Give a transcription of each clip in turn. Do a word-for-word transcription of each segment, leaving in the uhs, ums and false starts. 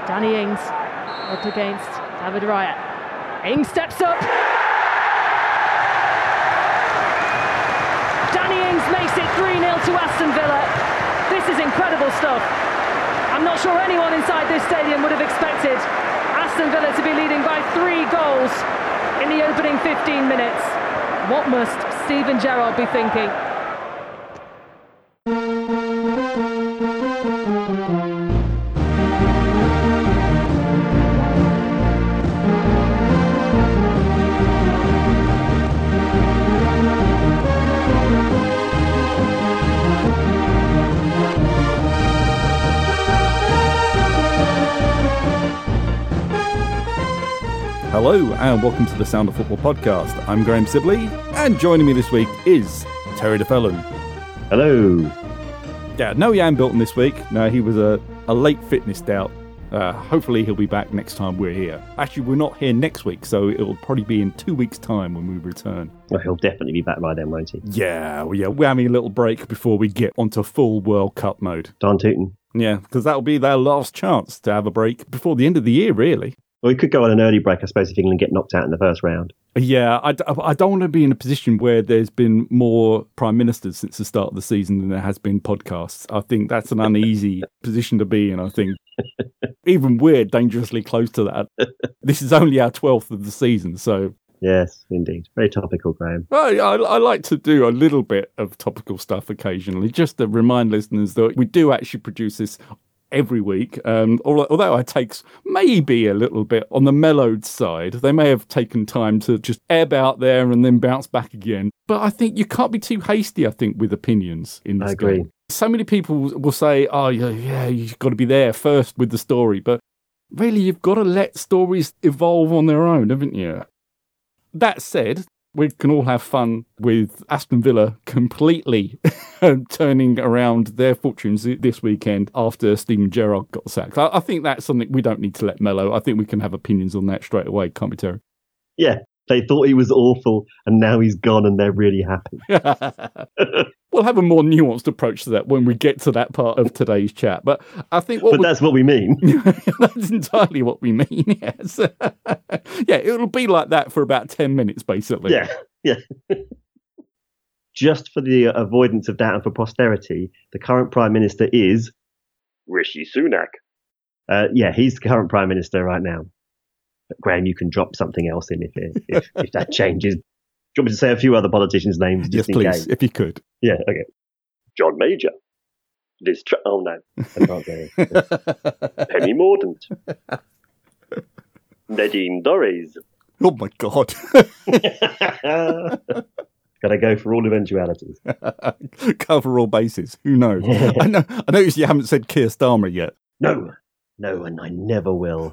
Danny Ings up against David Raya. Ings steps up. Danny Ings makes it three nil to Aston Villa. This is incredible stuff. I'm not sure anyone inside this stadium would have expected Aston Villa to be leading by three goals in the opening fifteen minutes. What must Steven Gerrard be thinking? Hello and welcome to the Sound of Football podcast. I'm Graham Sibley and joining me this week is Terry DeFellon. Hello. Yeah, no Jan Bilton this week. No, he was a, a late fitness doubt. Uh, hopefully he'll be back next time we're here. Actually, we're not here next week, so it'll probably be in two weeks' time when we return. Well, he'll definitely be back by then, won't he? Yeah, well, yeah, we're having a little break before we get onto full World Cup mode. Darn tootin'. Yeah, because that'll be their last chance to have a break before the end of the year, really. Well, we could go on an early break, I suppose, if England get knocked out in the first round. Yeah, I, I don't want to be in a position where there's been more prime ministers since the start of the season than there has been podcasts. I think that's an uneasy position to be in, I think. Even we're dangerously close to that. This is only our twelfth of the season, so... Yes, indeed. Very topical, Graham. I, I, I like to do a little bit of topical stuff occasionally, just to remind listeners that we do actually produce this every week, um, although it takes maybe a little bit on the mellowed side. They may have taken time to just ebb out there and then bounce back again. But I think you can't be too hasty, I think, with opinions in this I agree. game. So many people will say, oh, yeah, yeah, you've got to be there first with the story. But really, you've got to let stories evolve on their own, haven't you? That said, we can all have fun with Aston Villa completely turning around their fortunes this weekend after Steven Gerrard got sacked. I, I think that's something we don't need to let mellow. I think we can have opinions on that straight away, can't we, Terry? Yeah, they thought he was awful and now he's gone and they're really happy. We'll have a more nuanced approach to that when we get to that part of today's chat. But I think what But we... that's what we mean. That's entirely what we mean, yes. Yeah, it'll be like that for about ten minutes, basically. Yeah, yeah. Just for the avoidance of doubt and for posterity, the current Prime Minister is Rishi Sunak. Uh, yeah, he's the current Prime Minister right now. But Graham, you can drop something else in if it, if, if that changes. Do you want me to say a few other politicians' names? Yes, just in please, case? if you could. Yeah, okay. John Major. Liz Tr- oh, no. I can't go. Penny Mordaunt. Nadine Dorries. Oh, my God. Gotta go for all eventualities. Cover all bases. Who knows? I know. I notice you haven't said Keir Starmer yet. No. No, and I never will.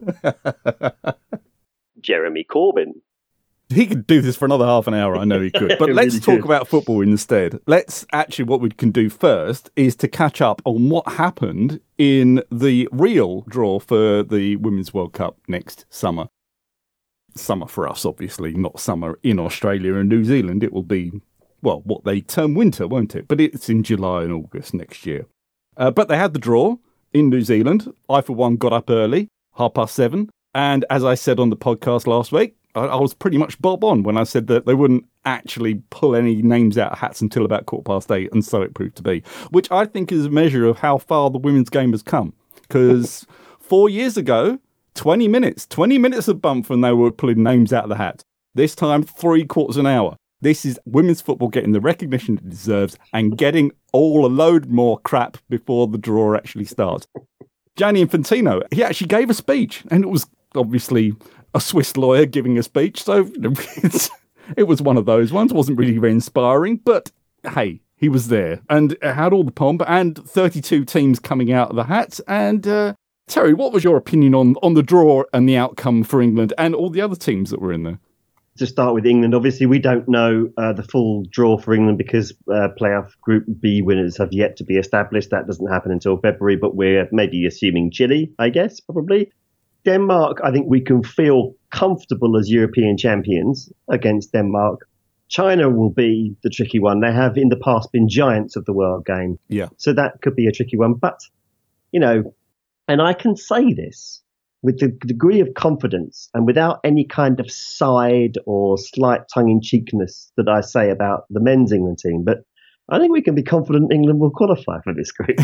Jeremy Corbyn. He could do this for another half an hour, I know he could. But let's really talk could. about football instead. Let's actually, what we can do first is to catch up on what happened in the real draw for the Women's World Cup next summer. Summer for us, obviously, not summer in Australia and New Zealand. It will be, well, what they term winter, won't it? But it's in July and August next year. Uh, but they had the draw in New Zealand. I, for one, got up early, half past seven. And as I said on the podcast last week, I was pretty much bob on when I said that they wouldn't actually pull any names out of hats until about quarter past eight, and so it proved to be, which I think is a measure of how far the women's game has come. Because four years ago, twenty minutes, twenty minutes of bump when they were pulling names out of the hat. This time, three quarters an hour. This is women's football getting the recognition it deserves and getting all a load more crap before the draw actually starts. Gianni Infantino, he actually gave a speech, and it was obviously a Swiss lawyer giving a speech, so it's, it was one of those ones. Wasn't really very inspiring, but hey, he was there and had all the pomp and thirty-two teams coming out of the hat. And uh, Terry, what was your opinion on, on the draw and the outcome for England and all the other teams that were in there? To start with England, obviously we don't know uh, the full draw for England because uh, playoff Group B winners have yet to be established. That doesn't happen until February, but we're maybe assuming Chile, I guess, probably. Denmark, I think we can feel comfortable as European champions against Denmark. China will be the tricky one. They have in the past been giants of the world game. Yeah. So that could be a tricky one. But, you know, and I can say this with the degree of confidence and without any kind of side or slight tongue-in-cheekness that I say about the men's England team. But I think we can be confident England will qualify for this group.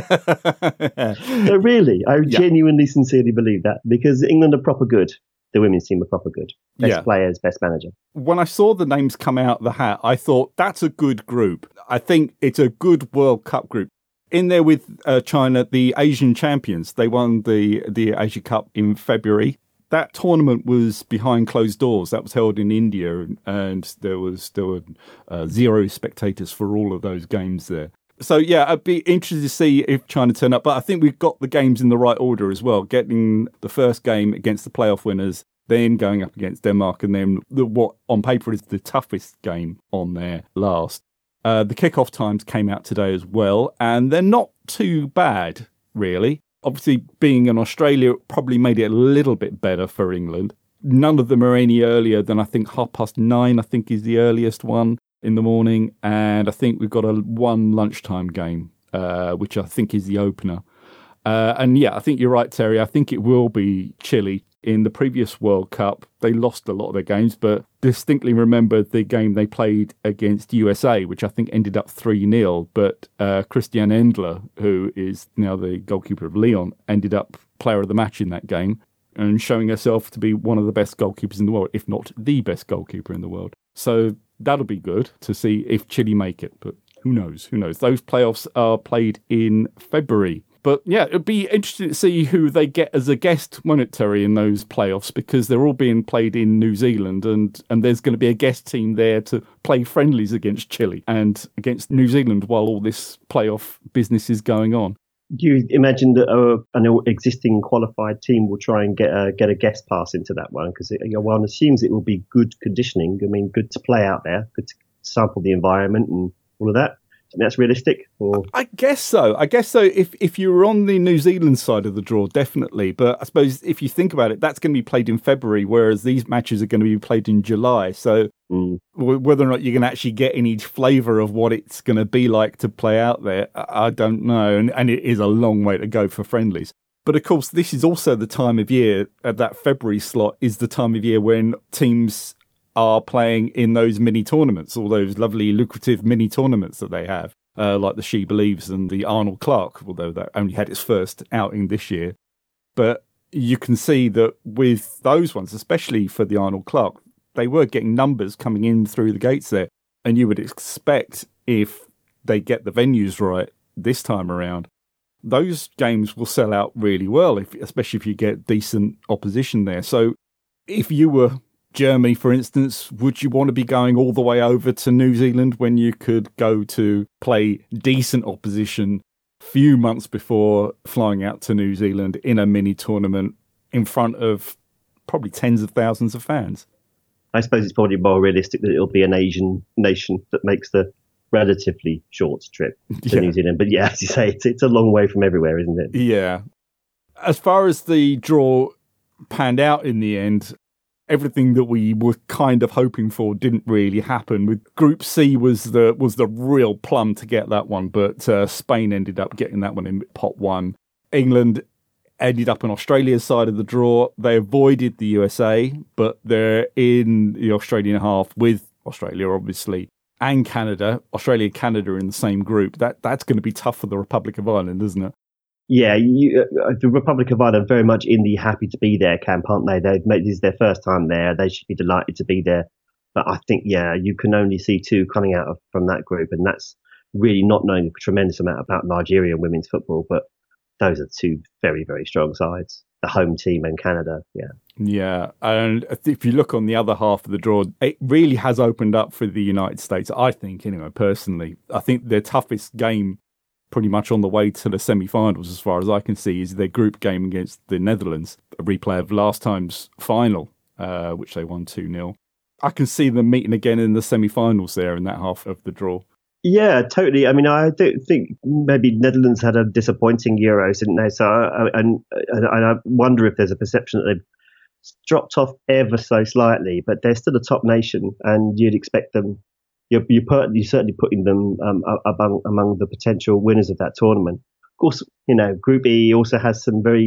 So really, I yeah. genuinely, sincerely believe that, because England are proper good. The women's team are proper good. Best yeah. players, best manager. When I saw the names come out of the hat, I thought that's a good group. I think it's a good World Cup group. In there with uh, China, the Asian champions. They won the, the Asia Cup in February. That tournament was behind closed doors. That was held in India, and there was there were uh, zero spectators for all of those games there. So, yeah, I'd be interested to see if China turn up. But I think we've got the games in the right order as well. Getting the first game against the playoff winners, then going up against Denmark, and then the, what on paper is the toughest game on there last. Uh, the kickoff times came out today as well, and they're not too bad, really. Obviously, being in Australia probably made it a little bit better for England. None of them are any earlier than, I think, half past nine, I think, is the earliest one in the morning. And I think we've got a one lunchtime game, uh, which I think is the opener. Uh, and yeah, I think you're right, Terry. I think it will be chilly. In the previous World Cup, they lost a lot of their games, but distinctly remember the game they played against U S A, which I think ended up three nil. But uh, Christiane Endler, who is now the goalkeeper of Lyon, ended up player of the match in that game and showing herself to be one of the best goalkeepers in the world, if not the best goalkeeper in the world. So that'll be good to see if Chile make it, but who knows? Who knows? Those playoffs are played in February. But yeah, it'd be interesting to see who they get as a guest monetary in those playoffs, because they're all being played in New Zealand, and, and there's going to be a guest team there to play friendlies against Chile and against New Zealand while all this playoff business is going on. Do you imagine that uh, an existing qualified team will try and get a, get a guest pass into that one? Because one assumes it will be good conditioning. I mean, good to play out there, good to sample the environment and all of that. And that's realistic? Or? I guess so. I guess so. If if you were on the New Zealand side of the draw, definitely. But I suppose if you think about it, that's going to be played in February, whereas these matches are going to be played in July. So mm. w- whether or not you're going to actually get any flavour of what it's going to be like to play out there, I don't know. And, and it is a long way to go for friendlies. But of course, this is also the time of year, at that February slot, is the time of year when teams are playing in those mini tournaments, all those lovely lucrative mini tournaments that they have, uh, like the She Believes and the Arnold Clark, although that only had its first outing this year. But you can see that with those ones, especially for the Arnold Clark, they were getting numbers coming in through the gates there. And you would expect, if they get the venues right this time around, those games will sell out really well, if, especially if you get decent opposition there. So if you were Germany, for instance, would you want to be going all the way over to New Zealand when you could go to play decent opposition a few months before flying out to New Zealand in a mini tournament in front of probably tens of thousands of fans? I suppose it's probably more realistic that it'll be an Asian nation that makes the relatively short trip to yeah. New Zealand. But yeah, as you say, it's, it's a long way from everywhere, isn't it? Yeah. As far as the draw panned out in the end, everything that we were kind of hoping for didn't really happen. With Group C was the was the real plum to get that one, but uh, Spain ended up getting that one in pot one. England ended up on Australia's side of the draw. They avoided the U S A, but they're in the Australian half with Australia, obviously, and Canada. Australia and Canada are in the same group. That That's going to be tough for the Republic of Ireland, isn't it? Yeah, you, uh, the Republic of Ireland are very much in the happy to be there camp, aren't they? They've made, this is their first time there. They should be delighted to be there. But I think, yeah, you can only see two coming out of, from that group, and that's really not knowing a tremendous amount about Nigeria and women's football. But those are two very, very strong sides. The home team and Canada, yeah. Yeah, and if you look on the other half of the draw, it really has opened up for the United States, I think, anyway, personally. I think their toughest game pretty much on the way to the semi-finals, as far as I can see, is their group game against the Netherlands, a replay of last time's final, uh, which they won two nil. I can see them meeting again in the semi-finals there in that half of the draw. Yeah, totally. I mean, I don't think maybe Netherlands had a disappointing Euros, didn't they? So, I, and, and I wonder if there's a perception that they've dropped off ever so slightly, but they're still a top nation, and you'd expect them. You're, you're, put, you're certainly putting them um, among among the potential winners of that tournament. Of course, you know, Group E also has some very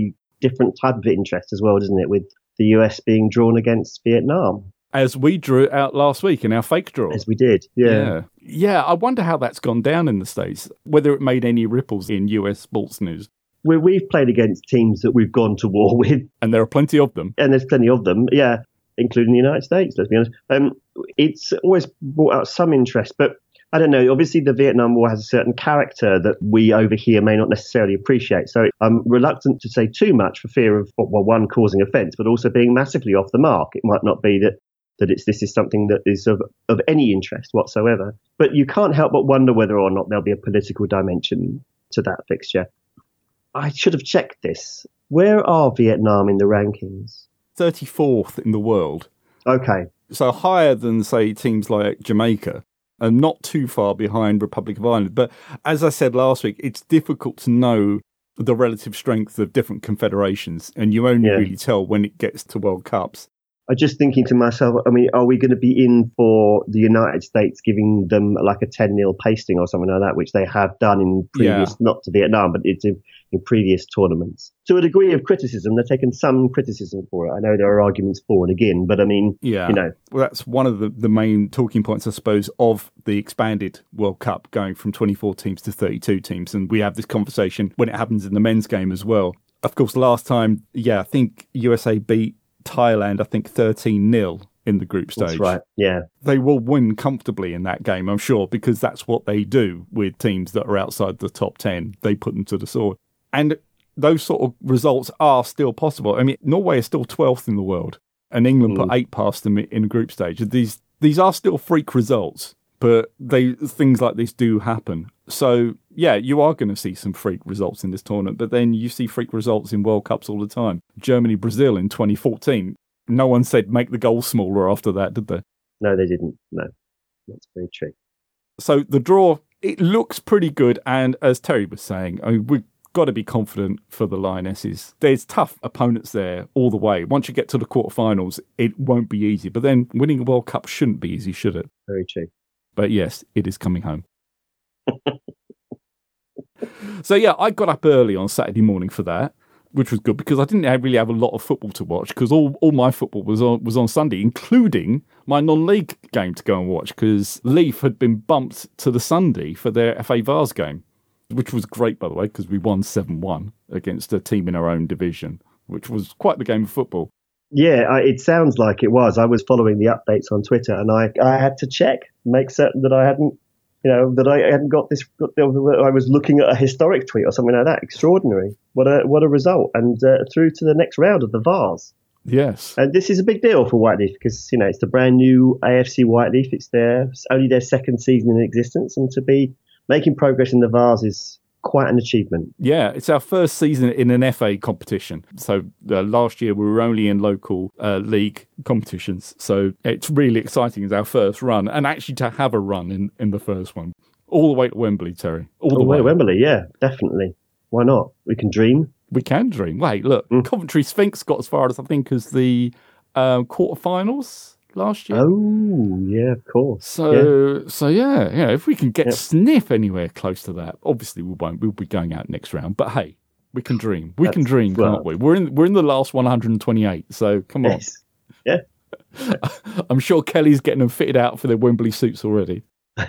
different type of interest as well, doesn't it? With the U S being drawn against Vietnam. As we drew it out last week in our fake draw. As we did, yeah. yeah. Yeah, I wonder how that's gone down in the States, whether it made any ripples in U S sports news. Where we've played against teams that we've gone to war with. And there are plenty of them. And there's plenty of them, yeah, including the United States, let's be honest. Um, it's always brought out some interest, but I don't know. Obviously, the Vietnam War has a certain character that we over here may not necessarily appreciate. So I'm reluctant to say too much for fear of, well, one, causing offence, but also being massively off the mark. It might not be that that it's this is something that is of, of any interest whatsoever. But you can't help but wonder whether or not there'll be a political dimension to that fixture. I should have checked this. Where are Vietnam in the rankings? thirty-fourth in the world. Okay. So higher than, say, teams like Jamaica, and not too far behind Republic of Ireland. But as I said last week, it's difficult to know the relative strength of different confederations, and you only yeah. really tell when it gets to World Cups. I'm just thinking to myself, I mean, are we going to be in for the United States giving them like a ten nil pasting or something like that, which they have done in previous, yeah. not to Vietnam, but it's in, in previous tournaments. To a degree of criticism, they're taking some criticism for it. I know there are arguments for and again, but I mean, yeah. you know. Well, that's one of the, the main talking points, I suppose, of the expanded World Cup going from twenty-four teams to thirty-two teams. And we have this conversation when it happens in the men's game as well. Of course, last time, yeah, I think U S A beat Thailand, I think thirteen nil in the group stage. That's right, yeah. They will win comfortably in that game, I'm sure, because that's what they do with teams that are outside the top ten. They put them to the sword. And those sort of results are still possible. I mean, Norway is still twelfth in the world, and England mm. put eight past them in the group stage. These these are still freak results, but they things like this do happen. So, yeah, you are going to see some freak results in this tournament, but then you see freak results in World Cups all the time. Germany, Brazil in twenty fourteen. No one said make the goal smaller after that, did they? No, they didn't. No, that's very true. So the draw, it looks pretty good. And as Terry was saying, I mean, we've got to be confident for the Lionesses. There's tough opponents there all the way. Once you get to the quarterfinals, it won't be easy. But then winning a World Cup shouldn't be easy, should it? Very true. But yes, it is coming home. So yeah, I got up early on Saturday morning for that, which was good because I didn't really have a lot of football to watch because all, all my football was on was on Sunday, including my non-league game to go and watch because Leaf had been bumped to the Sunday for their F A Vase game, which was great, by the way, because we won seven one against a team in our own division, which was quite the game of football. Yeah, I, it sounds like it was. I was following the updates on Twitter and I, I had to check, make certain that I hadn't You know, that I hadn't got this, I was looking at a historic tweet or something like that. Extraordinary. What a what a result. And uh, through to the next round of the Vase. Yes. And this is a big deal for Whiteleaf because, you know, it's the brand new A F C Whiteleaf. It's their it's only their second season in existence. And to be making progress in the Vase is quite an achievement. Yeah, it's our first season in an F A competition. So uh, last year we were only in local uh, league competitions. So it's really exciting. It's our first run. And actually to have a run in, in the first one. All the way to Wembley, Terry. All, All the way to Wembley, yeah, definitely. Why not? We can dream. We can dream. Wait, look, mm. Coventry Sphinx got as far as I think as the uh, quarterfinals last year. Oh, yeah, of course. So, yeah. so yeah, yeah. If we can get yep. sniff anywhere close to that, obviously we won't. We'll be going out next round. But hey, we can dream. We That's, can dream, well, can't we? We're in. We're in the last one hundred twenty-eight. So come on. Yes. Yeah. I'm sure Kelly's getting them fitted out for their Wembley suits already.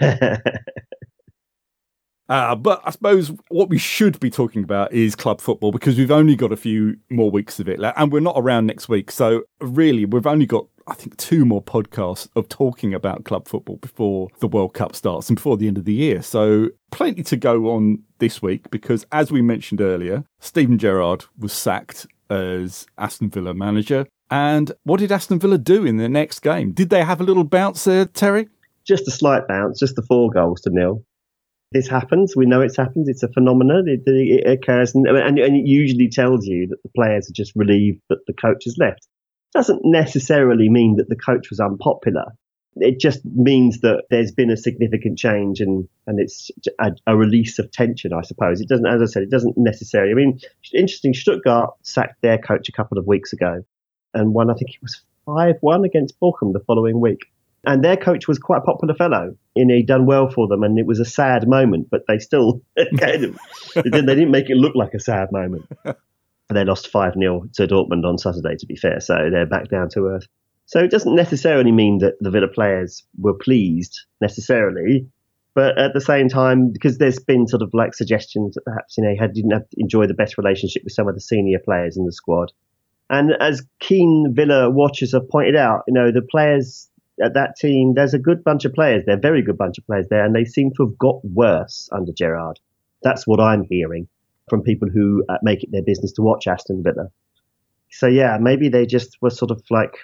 Uh, but I suppose what we should be talking about is club football because we've only got a few more weeks of it and we're not around next week. So really, we've only got, I think, two more podcasts of talking about club football before the World Cup starts and before the end of the year. So plenty to go on this week because, as we mentioned earlier, Steven Gerrard was sacked as Aston Villa manager. And what did Aston Villa do in their next game? Did they have a little bounce there, Terry? Just a slight bounce, just the four goals to nil. This happens. We know it's happened. It's a phenomenon. It, it occurs, and, and, and it usually tells you that the players are just relieved that the coach has left. It doesn't necessarily mean that the coach was unpopular. It just means that there's been a significant change and, and it's a, a release of tension, I suppose. It doesn't, as I said, it doesn't necessarily. I mean, interesting, Stuttgart sacked their coach a couple of weeks ago and won, I think it was five one against Bochum the following week. And their coach was quite a popular fellow, and he'd done well for them, and it was a sad moment, but they still kind of, they didn't make it look like a sad moment. And they lost five nil to Dortmund on Saturday, to be fair, so they're back down to earth. So it doesn't necessarily mean that the Villa players were pleased, necessarily, but at the same time, because there's been sort of like suggestions that perhaps, you know, he had, didn't have to enjoy the best relationship with some of the senior players in the squad. And as keen Villa watchers have pointed out, you know, the players at that team, there's a good bunch of players. They're a very good bunch of players there, and they seem to have got worse under Gerrard. That's what I'm hearing from people who uh, make it their business to watch Aston Villa. So, yeah, maybe they just were sort of like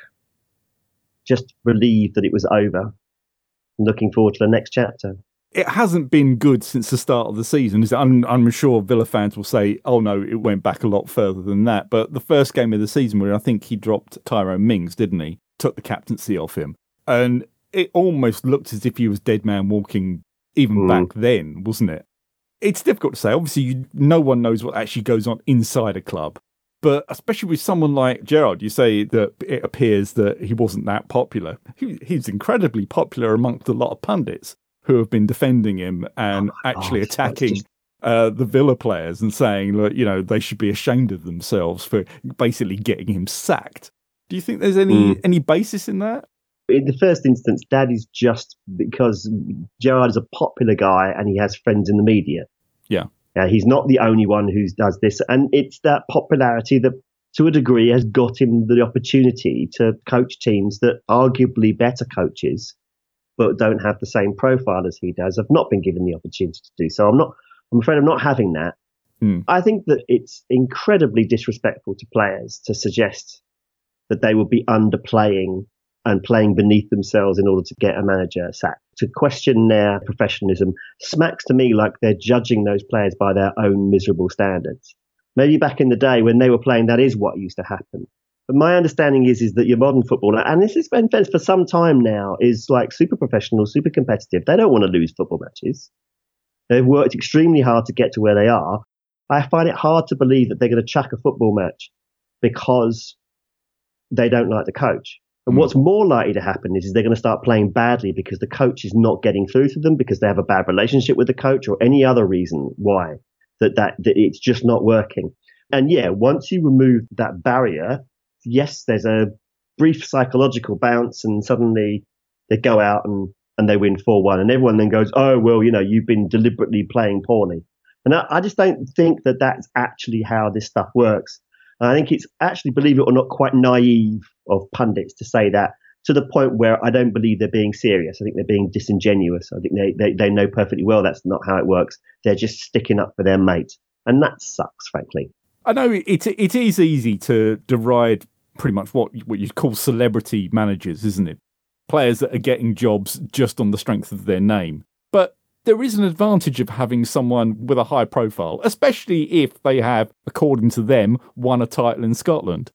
just relieved that it was over and looking forward to the next chapter. It hasn't been good since the start of the season. I'm, I'm sure Villa fans will say, oh no, it went back a lot further than that. But the first game of the season where I think he dropped Tyrone Mings, didn't he? Took the captaincy off him. And it almost looked as if he was dead man walking even mm. back then, wasn't it? It's difficult to say. Obviously, you, no one knows what actually goes on inside a club. But especially with someone like Gerrard, you say that it appears that he wasn't that popular. He, he's incredibly popular amongst a lot of pundits who have been defending him and oh actually God, attacking just... uh, the Villa players and saying, look, you know, they should be ashamed of themselves for basically getting him sacked. Do you think there's any mm. any basis in that? In the first instance, that is just because Gerrard is a popular guy and he has friends in the media. Yeah. Uh, he's not the only one who does this. And it's that popularity that, to a degree, has got him the opportunity to coach teams that arguably better coaches but don't have the same profile as he does, have not been given the opportunity to do so. I'm not, I'm afraid I'm not having that. Mm. I think that it's incredibly disrespectful to players to suggest that they will be underplaying and playing beneath themselves in order to get a manager sacked. To question their professionalism smacks to me like they're judging those players by their own miserable standards. Maybe back in the day when they were playing, that is what used to happen. But my understanding is, is that your modern footballer, and this has been for some time now, is like super professional, super competitive. They don't want to lose football matches. They've worked extremely hard to get to where they are. I find it hard to believe that they're going to chuck a football match because they don't like the coach. And what's more likely to happen is, is they're going to start playing badly because the coach is not getting through to them, because they have a bad relationship with the coach, or any other reason why that, that, that it's just not working. And yeah, once you remove that barrier, yes, there's a brief psychological bounce and suddenly they go out and, and they win four one. And everyone then goes, oh, well, you know, you've been deliberately playing poorly. And I, I just don't think that that's actually how this stuff works. I think it's actually, believe it or not, quite naive of pundits to say that, to the point where I don't believe they're being serious. I think they're being disingenuous. I think they, they, they know perfectly well that's not how it works. They're just sticking up for their mate. And that sucks, frankly. I know it, it is easy to deride pretty much what, what you call celebrity managers, isn't it? Players that are getting jobs just on the strength of their name. But there is an advantage of having someone with a high profile, especially if they have, according to them, won a title in Scotland.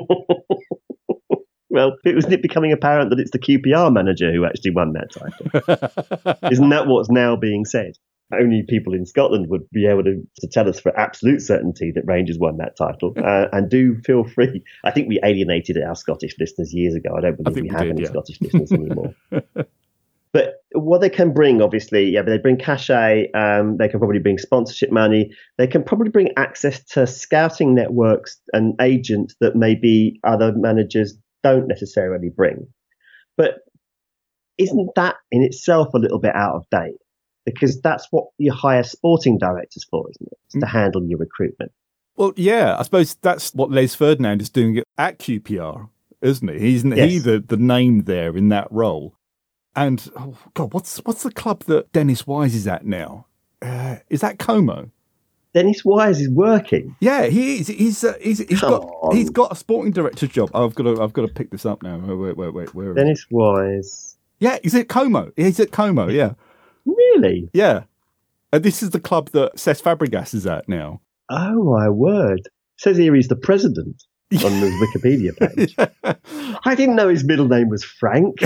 Well, it was it becoming apparent that it's the Q P R manager who actually won that title. Isn't that what's now being said? Only people in Scotland would be able to, to tell us for absolute certainty that Rangers won that title. Uh, and do feel free. I think we alienated our Scottish listeners years ago. I don't believe I we, we have did, any yeah. Scottish listeners anymore. But what they can bring, obviously, yeah, but they bring cachet, um, they can probably bring sponsorship money, they can probably bring access to scouting networks and agents that maybe other managers don't necessarily bring. But isn't that in itself a little bit out of date? Because that's what you hire sporting directors for, isn't it? It's mm. to handle your recruitment. Well, yeah, I suppose that's what Les Ferdinand is doing at Q P R, isn't he? He's yes. he the, the name there in that role. And, oh God, what's what's the club that Dennis Wise is at now? Uh, is that Como? Dennis Wise is working. Yeah, he is. He's uh, he's he's Come got on. he's got a sporting director's job. Oh, I've got to I've got to pick this up now. Wait, wait, wait, where? Dennis Wise. Yeah, he's at Como. He's at Como. Yeah. Really? Yeah. And this is the club that Cesc Fabregas is at now. Oh my word! It says here he's the president on the Wikipedia page. Yeah. I didn't know his middle name was Frank.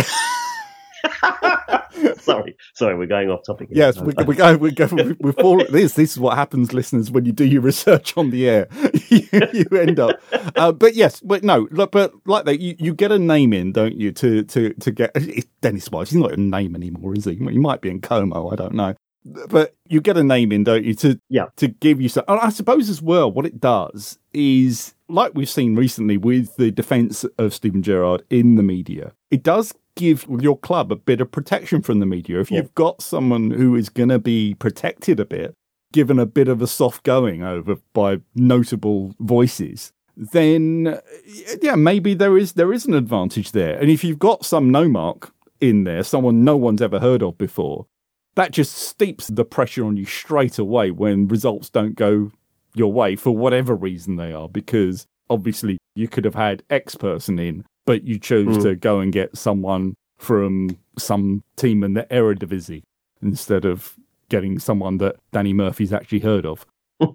sorry, sorry, we're going off topic. Yes, we, we go, we go, we're falling. This, this is what happens, listeners, when you do your research on the air. you, you end up, uh, but yes, but no, but like that, you, you get a name in, don't you? To to to get it's Dennis Wise. He's not a name anymore, is he? He might be in Como. I don't know. But you get a name in, don't you, to Yeah. to give you some. And I suppose as well, what it does is, like we've seen recently with the defence of Steven Gerrard in the media, it does give your club a bit of protection from the media. If Yeah. you've got someone who is going to be protected a bit, given a bit of a soft going over by notable voices, then yeah, maybe there is there is an advantage there. And if you've got some no-mark in there, someone no one's ever heard of before, that just steeps the pressure on you straight away when results don't go your way for whatever reason they are, because obviously you could have had X person in, but you chose Mm. to go and get someone from some team in the Eredivisie instead of getting someone that Danny Murphy's actually heard of.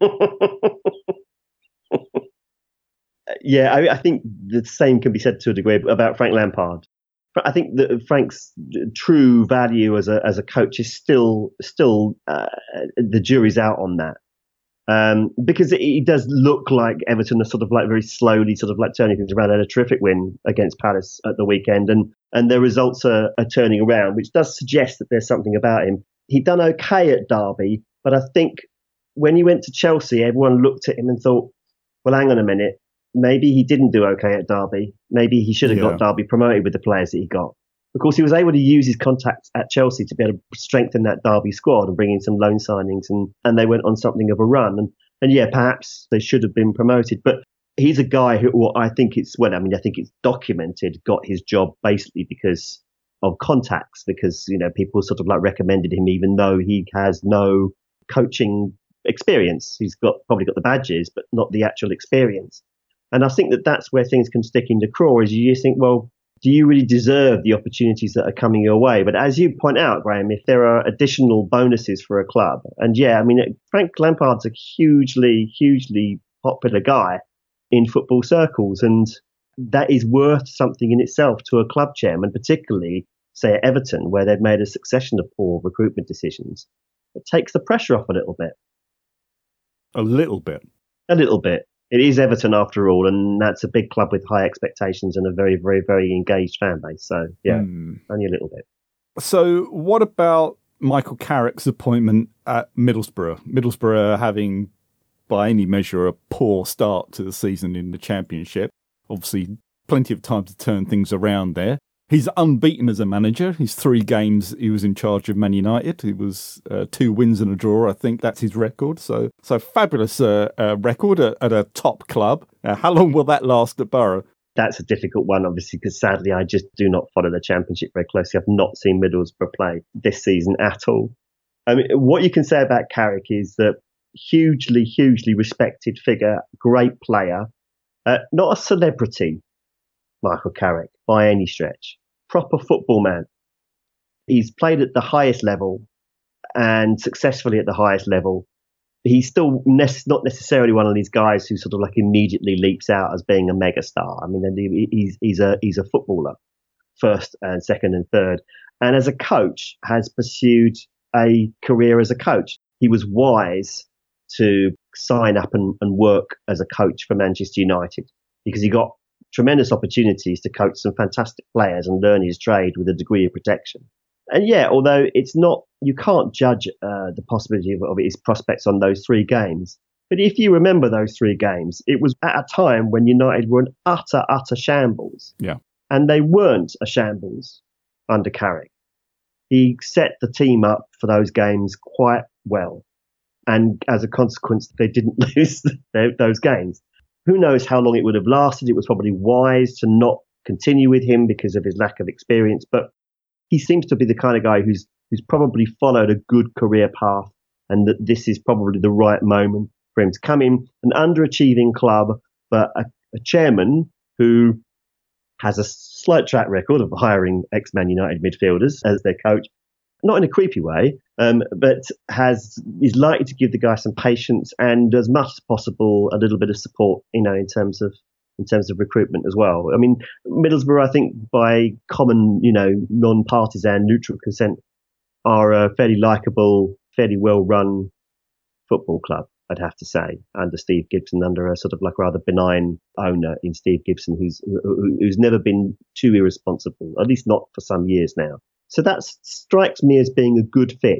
Yeah, I, I think the same can be said to a degree about Frank Lampard. I think that Frank's true value as a as a coach is still still uh, the jury's out on that, um, because it, it does look like Everton are sort of like very slowly sort of like turning things around. They had a terrific win against Palace at the weekend, and and their results are, are turning around, which does suggest that there's something about him. He'd done okay at Derby, but I think when he went to Chelsea, everyone looked at him and thought, well, hang on a minute. Maybe he didn't do okay at Derby. Maybe he should have Yeah. got Derby promoted with the players that he got. Of course, he was able to use his contacts at Chelsea to be able to strengthen that Derby squad and bring in some loan signings, and, and they went on something of a run. And, and yeah, perhaps they should have been promoted. But he's a guy who, well, I think it's, well, I mean, I think it's documented, got his job basically because of contacts, because, you know, people sort of like recommended him, even though he has no coaching experience. He's got probably got the badges, but not the actual experience. And I think that that's where things can stick in the craw, is you just think, well, do you really deserve the opportunities that are coming your way? But as you point out, Graham, if there are additional bonuses for a club, and yeah, I mean, Frank Lampard's a hugely, hugely popular guy in football circles, and that is worth something in itself to a club chairman, particularly, say, at Everton, where they've made a succession of poor recruitment decisions. It takes the pressure off a little bit. A little bit. A little bit. It is Everton after all, and that's a big club with high expectations and a very, very, very engaged fan base. So, yeah, Mm. only a little bit. So what about Michael Carrick's appointment at Middlesbrough? Middlesbrough having, by any measure, a poor start to the season in the Championship. Obviously, plenty of time to turn things around there. He's unbeaten as a manager. His three games he was in charge of Man United. It was uh, two wins and a draw. I think that's his record. So, so fabulous uh, uh, record at, at a top club. Uh, how long will that last at Borough? That's a difficult one, obviously, because sadly I just do not follow the Championship very closely. I've not seen Middlesbrough play this season at all. I mean, what you can say about Carrick is that hugely, hugely respected figure, great player, uh, not a celebrity, Michael Carrick, by any stretch. Proper football man. He's played at the highest level and successfully at the highest level. He's still ne- not necessarily one of these guys who sort of like immediately leaps out as being a megastar. I mean, he's, he's a, he's a footballer, first and second and third. And as a coach, has pursued a career as a coach. He was wise to sign up and, and work as a coach for Manchester United because he got tremendous opportunities to coach some fantastic players and learn his trade with a degree of protection. And yeah, although it's not, you can't judge uh, the possibility of, of his prospects on those three games. But if you remember those three games, it was at a time when United were an utter, utter shambles. Yeah. And they weren't a shambles under Carrick. He set the team up for those games quite well. And as a consequence, they didn't lose those games. Who knows how long it would have lasted? It was probably wise to not continue with him because of his lack of experience. But he seems to be the kind of guy who's who's probably followed a good career path, and that this is probably the right moment for him to come in, an underachieving club, but a, a chairman who has a slight track record of hiring ex-Man United midfielders as their coach. Not in a creepy way, um, but has is likely to give the guy some patience and, as much as possible, a little bit of support. You know, in terms of in terms of recruitment as well. I mean, Middlesbrough, I think, by common, you know, non-partisan, neutral consent, are a fairly likable, fairly well-run football club. I'd have to say, under Steve Gibson, under a sort of like rather benign owner in Steve Gibson, who's who, who's never been too irresponsible, at least not for some years now. So that strikes me as being a good fit.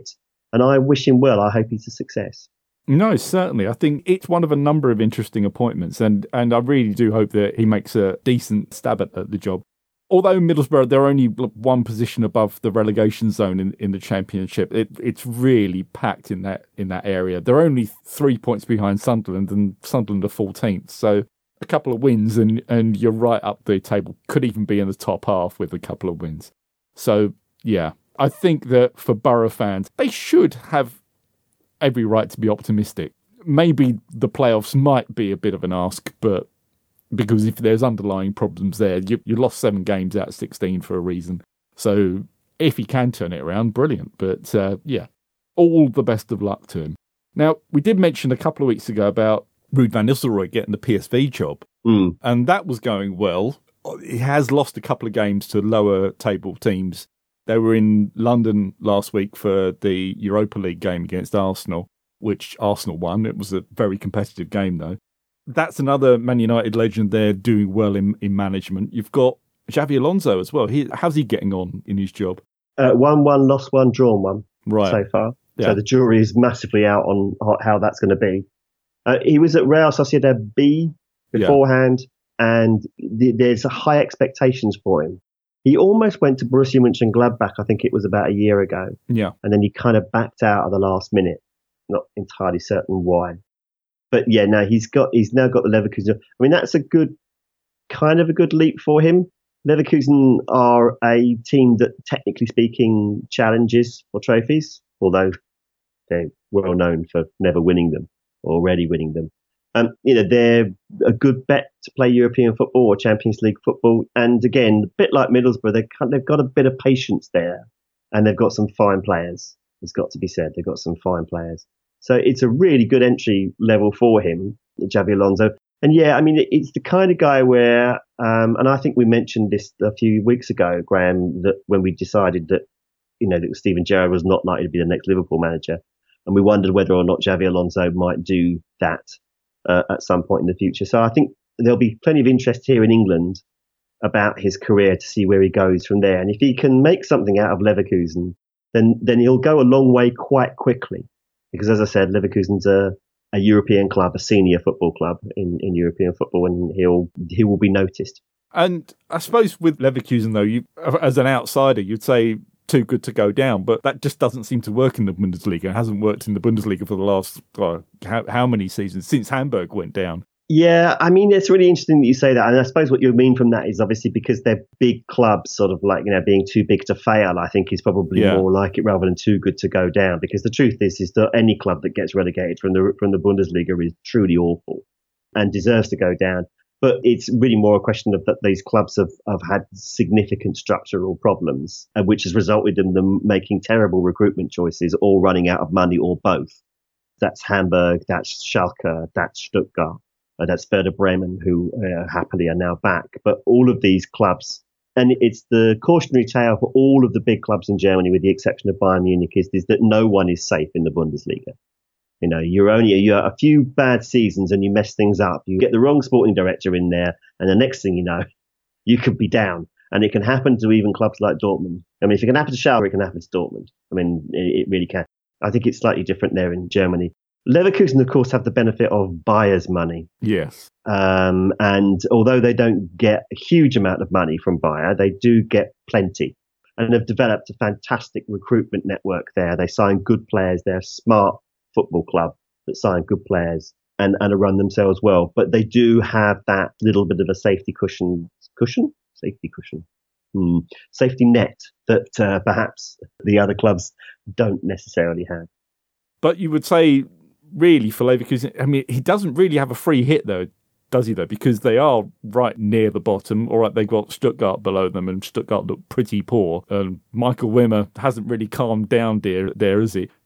And I wish him well. I hope he's a success. No, certainly. I think it's one of a number of interesting appointments, and, and I really do hope that he makes a decent stab at, at the job. Although Middlesbrough, they're only one position above the relegation zone in, in the Championship, it, it's really packed in that in that area. They're only three points behind Sunderland, and Sunderland are fourteenth. So a couple of wins, and, and you're right up the table. Could even be in the top half with a couple of wins. So, yeah, I think that for Borough fans, they should have every right to be optimistic. Maybe the playoffs might be a bit of an ask, but because if there's underlying problems there, you, you lost seven games out of sixteen for a reason. So if he can turn it around, brilliant. But uh, yeah, all the best of luck to him. Now, we did mention a couple of weeks ago about Ruud van Nistelrooy getting the P S V job, mm. and that was going well. He has lost a couple of games to lower table teams. They were in London last week for the Europa League game against Arsenal, which Arsenal won. It was a very competitive game, though. That's another Man United legend there doing well in, in management. You've got Xabi Alonso as well. He, how's he getting on in his job? Uh, one, one, lost one, drawn one right. so far. Yeah. So the jury is massively out on how that's going to be. Uh, he was at Real Sociedad B beforehand, yeah. and the, there's high expectations for him. He almost went to Borussia Mönchengladbach, I think it was about a year ago. Yeah. And then he kind of backed out at the last minute. Not entirely certain why. But yeah, no, he's got he's now got the Leverkusen. I mean, that's a good, kind of a good leap for him. Leverkusen are a team that, technically speaking, challenges for trophies, although they're well known for never winning them or already winning them. Um, you know, they're a good bet to play European football or Champions League football. And again, a bit like Middlesbrough, they they've got a bit of patience there, and they've got some fine players. It's got to be said, they've got some fine players. So it's a really good entry level for him, Xabi Alonso. And yeah, I mean, it's the kind of guy where, um, and I think we mentioned this a few weeks ago, Graham, that when we decided that, you know, that Steven Gerrard was not likely to be the next Liverpool manager, and we wondered whether or not Xabi Alonso might do that uh, at some point in the future. So I think there'll be plenty of interest here in England about his career to see where he goes from there. And if he can make something out of Leverkusen, then then he'll go a long way quite quickly. Because, as I said, Leverkusen's a, a European club, a senior football club in, in European football, and he'll he will be noticed. And I suppose with Leverkusen, though, you as an outsider, you'd say too good to go down, but that just doesn't seem to work in the Bundesliga. It hasn't worked in the Bundesliga for the last, oh, how, how many seasons, since Hamburg went down. Yeah, I mean, it's really interesting that you say that. And I suppose what you mean from that is obviously because they're big clubs, sort of like, you know, being too big to fail, I think is probably yeah. more like it rather than too good to go down. Because the truth is, is that any club that gets relegated from the from the Bundesliga is truly awful and deserves to go down. But it's really more a question of that these clubs have, have had significant structural problems, uh, which has resulted in them making terrible recruitment choices or running out of money or both. That's Hamburg, that's Schalke, that's Stuttgart. Uh, that's Werder Bremen, who uh, happily are now back. But all of these clubs, and it's the cautionary tale for all of the big clubs in Germany, with the exception of Bayern Munich, is, is that no one is safe in the Bundesliga. You know, you're only you're a few bad seasons and you mess things up. You get the wrong sporting director in there, and the next thing you know, you could be down. And it can happen to even clubs like Dortmund. I mean, if it can happen to Schalke, it can happen to Dortmund. I mean, it, it really can. I think it's slightly different there in Germany. Leverkusen, of course, have the benefit of buyers' money. Yes. Um, and although they don't get a huge amount of money from Bayer, they do get plenty. And they've developed a fantastic recruitment network there. They sign good players. They're a smart football club that sign good players and, and run themselves well. But they do have that little bit of a safety cushion. Cushion? Safety cushion. Hmm. Safety net that uh, perhaps the other clubs don't necessarily have. But you would say, really, for Leverkusen, I mean, he doesn't really have a free hit, though, does he, though? Because they are right near the bottom. All right, they've got Stuttgart below them, and Stuttgart look pretty poor. And Michael Wimmer hasn't really calmed down there, there is he?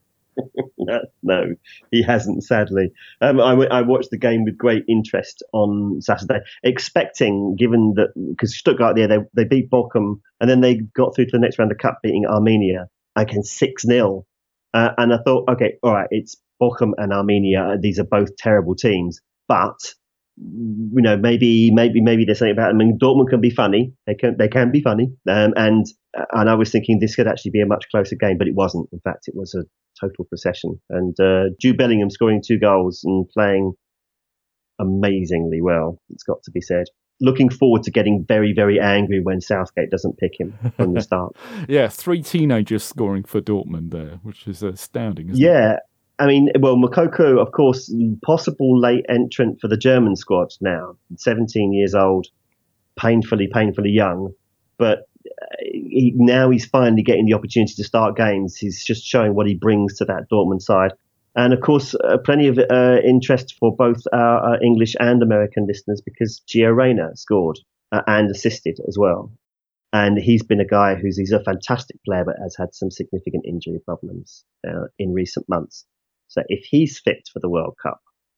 No, he hasn't, sadly. Um, I, I watched the game with great interest on Saturday, expecting, given that, because Stuttgart, yeah, they, they beat Bochum, and then they got through to the next round of Cup, beating Armenia against six nil. Uh, and I thought, okay, all right, it's Bochum and Armenia. These are both terrible teams, but you know, maybe, maybe, maybe there's something about them. I mean, Dortmund can be funny. They can, they can be funny. Um, and and I was thinking this could actually be a much closer game, but it wasn't. In fact, it was a total procession. And uh, Jude Bellingham scoring two goals and playing amazingly well, it's got to be said. Looking forward to getting very, very angry when Southgate doesn't pick him from the start. Yeah, three teenagers scoring for Dortmund there, which is astounding, isn't yeah. it? I mean, well, Moukoko, of course, possible late entrant for the German squad now, seventeen years old, painfully, painfully young. But he, now he's finally getting the opportunity to start games. He's just showing what he brings to that Dortmund side. And, of course, uh, plenty of uh, interest for both our uh, English and American listeners because Gio Reyna scored uh, and assisted as well. And he's been a guy who's he's a fantastic player but has had some significant injury problems uh, in recent months. So if he's fit for the World Cup,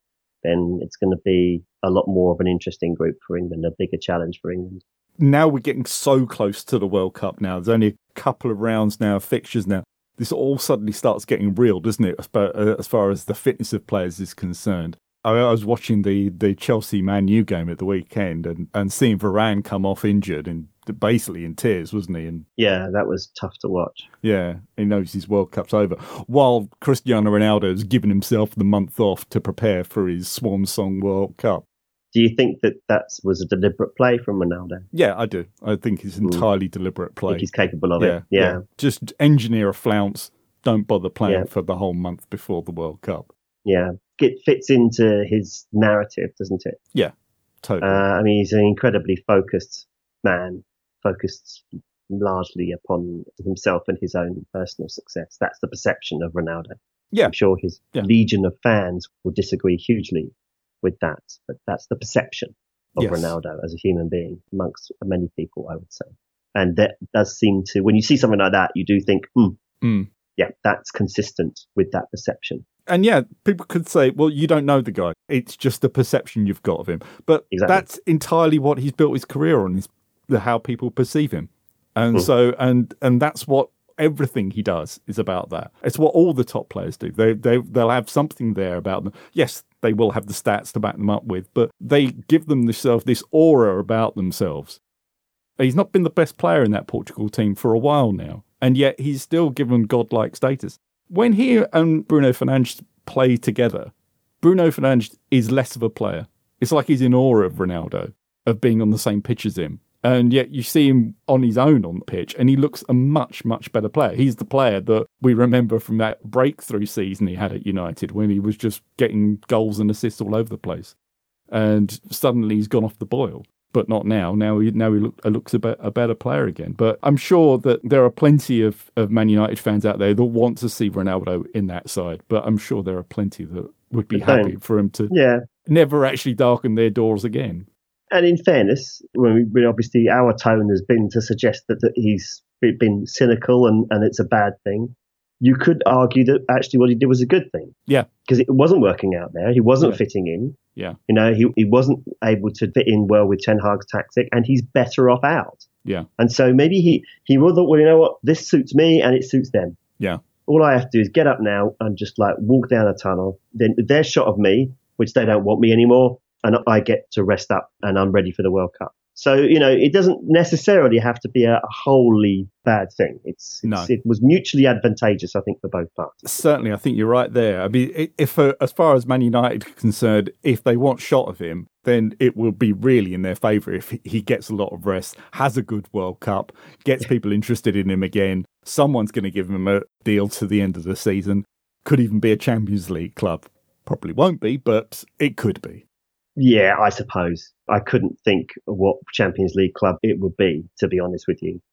then it's going to be a lot more of an interesting group for England, a bigger challenge for England. Now we're getting so close to the World Cup now. There's only a couple of rounds now, fixtures now. This all suddenly starts getting real, doesn't it, as far as the fitness of players is concerned. I was watching the, the Chelsea-Man U game at the weekend and, and seeing Varane come off injured and basically in tears, wasn't he? And yeah, that was tough to watch. Yeah, he knows his World Cup's over. While Cristiano Ronaldo has given himself the month off to prepare for his swan song World Cup. Do you think that that was a deliberate play from Ronaldo? Yeah, I do. I think it's entirely mm. deliberate play. I think he's capable of yeah, it. Yeah. yeah. Just engineer a flounce. Don't bother playing yeah. for the whole month before the World Cup. Yeah. It fits into his narrative, doesn't it? Yeah, totally. Uh, I mean, he's an incredibly focused man, focused largely upon himself and his own personal success. That's the perception of Ronaldo. Yeah. I'm sure his yeah. legion of fans will disagree hugely with that, but that's the perception of yes. Ronaldo as a human being amongst many people, I would say. And that does seem to, when you see something like that, you do think, hmm, mm. yeah, that's consistent with that perception. And yeah, people could say, well, you don't know the guy. It's just a perception you've got of him. But exactly. that's entirely what he's built his career on, is how people perceive him. And mm. so, and and that's what everything he does is about that. It's what all the top players do. They, they, they'll have something there about them. Yes, they will have the stats to back them up with, but they give them themselves this aura about themselves. He's not been the best player in that Portugal team for a while now, and yet he's still given godlike status. When he and Bruno Fernandes play together, Bruno Fernandes is less of a player. It's like he's in awe of Ronaldo, of being on the same pitch as him. And yet you see him on his own on the pitch, and he looks a much, much better player. He's the player that we remember from that breakthrough season he had at United when he was just getting goals and assists all over the place. And suddenly he's gone off the boil. But not now. Now he, now he look, looks a, be, a better player again. But I'm sure that there are plenty of, of Man United fans out there that want to see Ronaldo in that side. But I'm sure there are plenty that would be happy for him to yeah. never actually darken their doors again. And in fairness, when we, obviously our tone has been to suggest that, that he's been cynical and, and it's a bad thing. You could argue that actually what he did was a good thing. Yeah. Because it wasn't working out there. He wasn't yeah. fitting in. Yeah. You know, he, he wasn't able to fit in well with Ten Hag's tactic, and he's better off out. Yeah. And so maybe he, he will thought, well, you know what, this suits me and it suits them. Yeah. All I have to do is get up now and just like walk down a tunnel. Then their shot of me, which they don't want me anymore, and I get to rest up and I'm ready for the World Cup. So, you know, it doesn't necessarily have to be a wholly bad thing. It's, it's no. It was mutually advantageous, I think, for both parties. Certainly, I think you're right there. I mean, if uh, as far as Man United are concerned, if they want shot of him, then it will be really in their favour if he gets a lot of rest, has a good World Cup, gets people interested in him again. Someone's going to give him a deal to the end of the season. Could even be a Champions League club. Probably won't be, but it could be. Yeah, I suppose. I couldn't think of what Champions League club it would be, to be honest with you.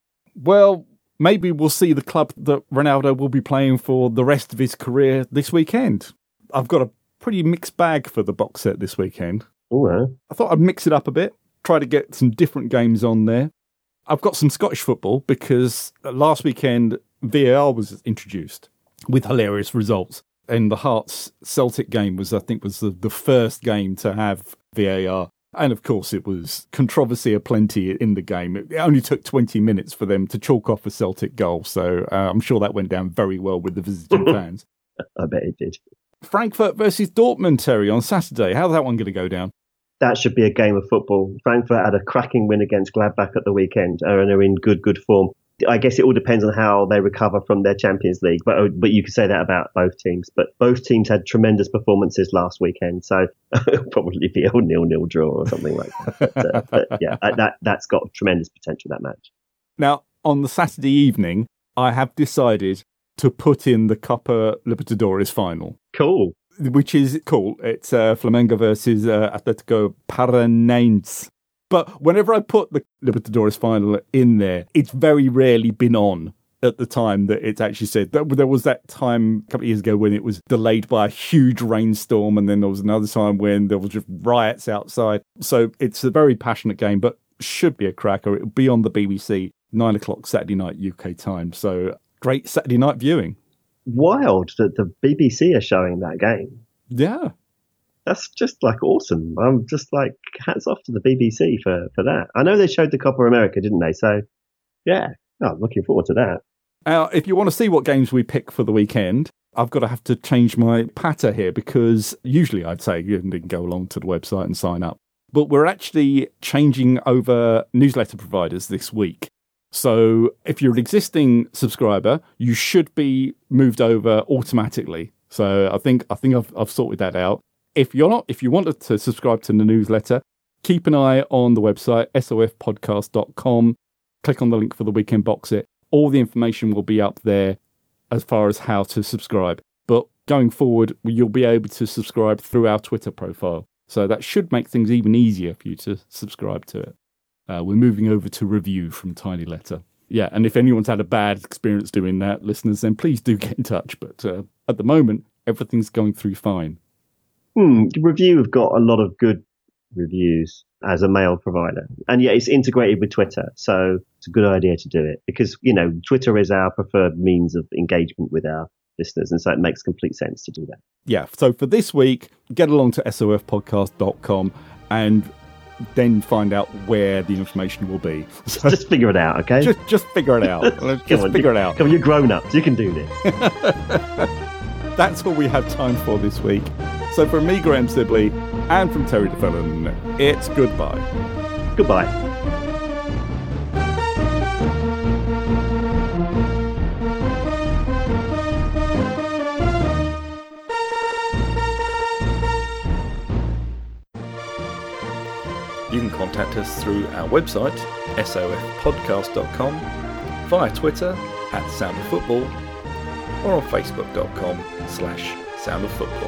Well, maybe we'll see the club that Ronaldo will be playing for the rest of his career this weekend. I've got a pretty mixed bag for the box set this weekend. Oh, uh. I thought I'd mix it up a bit, try to get some different games on there. I've got some Scottish football because last weekend V A R was introduced with hilarious results. And the Hearts Celtic game was, I think, was the, the first game to have V A R. And of course, it was controversy aplenty in the game. It only took twenty minutes for them to chalk off a Celtic goal. So uh, I'm sure that went down very well with the visiting fans. I bet it did. Frankfurt versus Dortmund, Terry, on Saturday. How's that one going to go down? That should be a game of football. Frankfurt had a cracking win against Gladbach at the weekend and are in good, good form. I guess it all depends on how they recover from their Champions League, but but you could say that about both teams. But both teams had tremendous performances last weekend, so it'll probably be a nil-nil draw or something like that. But, uh, but yeah, that that's got tremendous potential, that match. Now, on the Saturday evening, I have decided to put in the Copa Libertadores final. Cool. Which is cool. It's uh, Flamengo versus uh, Atletico Paranaense. But whenever I put the Libertadores final in there, it's very rarely been on at the time that it's actually said. There was that time a couple of years ago when it was delayed by a huge rainstorm, and then there was another time when there was just riots outside. So it's a very passionate game, but should be a cracker. It'll be on the B B C, nine o'clock Saturday night U K time. So great Saturday night viewing. Wild that the B B C are showing that game. Yeah. That's just like awesome. I'm just like hats off to the B B C for, for that. I know they showed the Copa America, didn't they? So yeah, oh, I'm looking forward to that. Now, if you want to see what games we pick for the weekend, I've got to have to change my patter here because usually I'd say you can go along to the website and sign up. But we're actually changing over newsletter providers this week. So if you're an existing subscriber, you should be moved over automatically. So I think I think I've I've sorted that out. If you're not, if you wanted to subscribe to the newsletter, keep an eye on the website, S O F podcast dot com. Click on the link for the weekend box set. All the information will be up there as far as how to subscribe. But going forward, you'll be able to subscribe through our Twitter profile. So that should make things even easier for you to subscribe to it. Uh, we're moving over to review from Tiny Letter. Yeah, and if anyone's had a bad experience doing that, listeners, then please do get in touch. But uh, at the moment, everything's going through fine. Hmm, Review have got a lot of good reviews as a mail provider. And yeah, it's integrated with Twitter. So it's a good idea to do it because, you know, Twitter is our preferred means of engagement with our listeners. And so it makes complete sense to do that. Yeah. So for this week, get along to S O F podcast dot com and then find out where the information will be. So just figure it out, okay? Just, just figure it out. just on, figure it out. Come on, you're grown-ups. You can do this. That's all we have time for this week. So from me, Graham Sibley, and from Terry DeFellon, it's goodbye. Goodbye. You can contact us through our website, S O F podcast dot com, via Twitter, at Sound of Football, or on Facebook dot com slash Sound of Football.